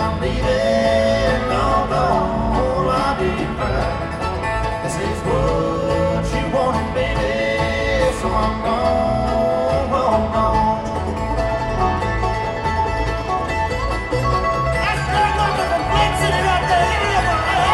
I'm leaving, long gone, why do you cry? This is what you wanted, baby, so I'm gone, gone, gone. That's very wonderful, Flint City right there, give it up,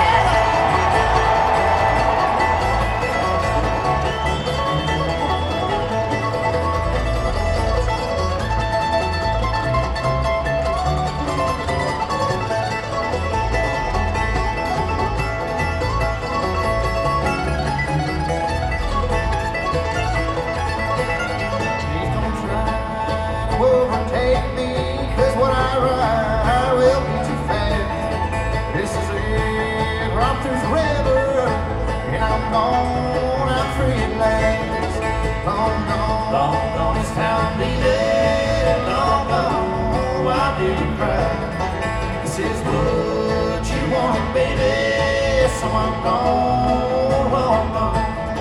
overtake me, 'cause what I ride will be too fast. This is it, right through the river, and I'm gone, I'm free at last. Long gone is town leaving, long gone, why do you cry? This is what you wanted, baby, so I'm gone, long gone.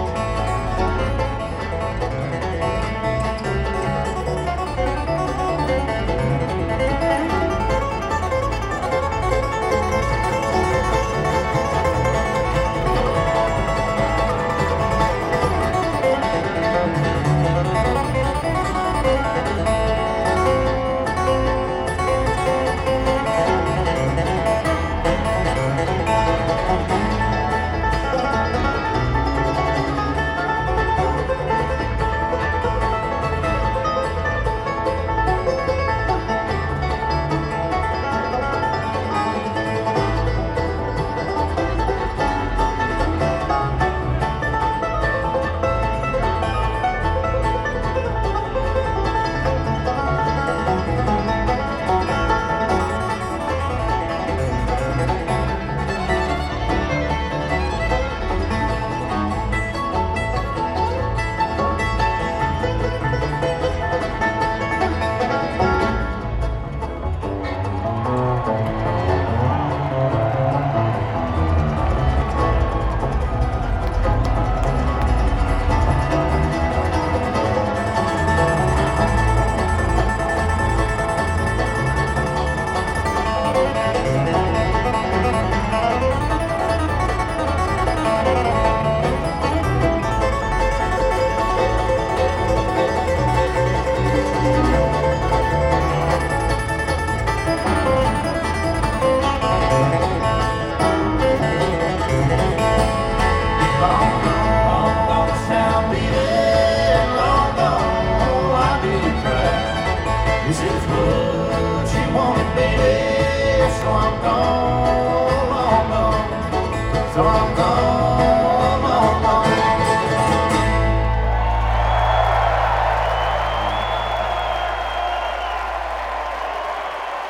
This is what you wanted, baby, so I'm gone, so I'm gone.